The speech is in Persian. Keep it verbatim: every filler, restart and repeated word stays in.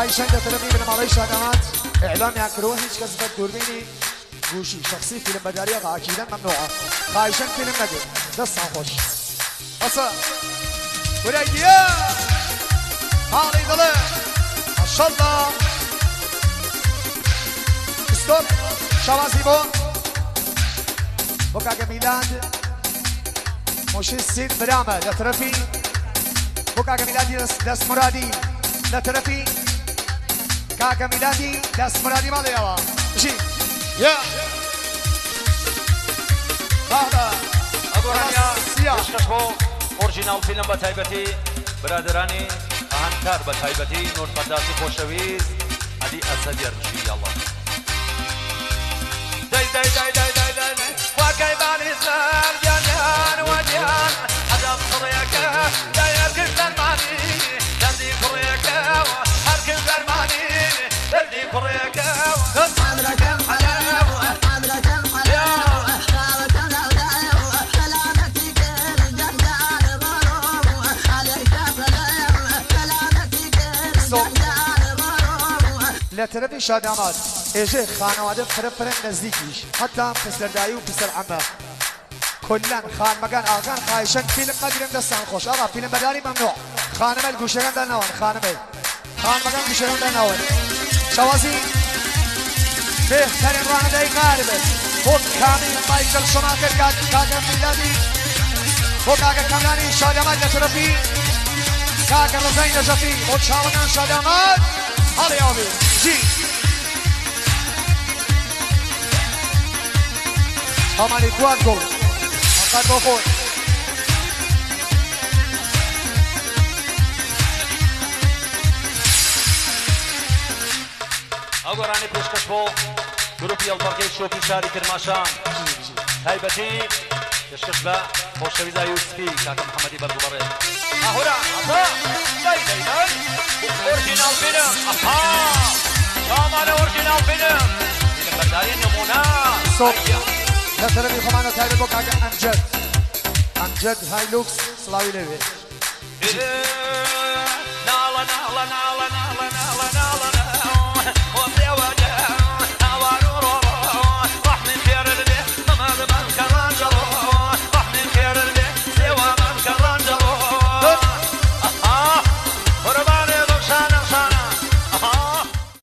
خواهشان دەتەرەفی بنەماڵەی شادامات ئیعلامیان کردووە هیچ کەس بە دووربینی گوشی شخصی فیلم بەداریە عاکیدەن مەمنوعە خواهشان فیلم نەگرن دەستان خۆش ئەسە وەرەگیە حاڵی دڵێ ماشەڵڵا ستۆپ شەوازی بۆ بۆ کاکە میلاد مۆشی سید برامە لە تەرەفی بۆ کاکە میلادی دەست مرادی لە تەرەفی کاکە میلادی دەست مرادی ماڵێەوە بژی یە هذا ئەگۆڕانیا پێشکەش بۆ ئۆرجیناڵ فیلم بە تایبەتی برادرانی ئاهەنگکار بە تایبەتی نۆرپەردازی خۆشەویست عەلی ئەسەد یەرمشی یاڵڵا دەی دەی دەی دەی دەی دەی واکەیبانی سەر گیانیان وەدیان عەدەم کوڕیەکە دەی هەرگز دەرمانی دەردی کوڕیەکەوە هەرگز دەرمانی دەردی کوڕیەکەوە حەدرەکەم حەلاوە حەدرەکەم حەلاوە خاوەکەم لەودایەوە سەلامەتی کرد جەنجال بەڕۆ عەلەیکە سەلام سەلامەتی کرد جەنجال بەڕۆ لە تەرەفی شادامات ئێژێ خانەوادە فرەفرە نزدیکیش حتا پسەردایی و پسەر عەمە کلان خانمەکان ئاکان خواهشان فیلم مەگرن دەستان خۆش ئاغا فیلم بەداری مەمنوع خانمە گوشەکان دەرنەوەن خانمە خانمەکان گوشەکان دەرنەوەن شەوازی بهترین ڕانەدای قاربێت بۆ کامی مایکل شوماکر کاکە میلادی بۆ کاکە کامرانی شادامات لە تەرەفی کاکە ڕزای نەجەفی بۆ چاوەکان شادامات هەڵیاوی جی ئەمانی کوان گوڵ مەقات بۆ خۆی ئەگۆڕانی پێشکەش بۆ گروپی هەڵبەرگەی شۆکی شاری کرماشان تایبەتی پێشکەش بە خۆشەویستە یوسفی کاکە محەممەدی بەرگوڵەڕێ ئاهورا ئەپا دەی دەی دەی ئۆرجیناڵ فیلم ئەها چاومانە ئۆرجیناڵ فیلم فیلم بەرداری نمونە لە تەرەفی خۆمانە تایبەت بۆ کاکە ئەمجەد ئەمجەد هایلوکس سڵاوی لەوێ ناڵە ناڵە ناڵە ناڵە ناڵە ناڵە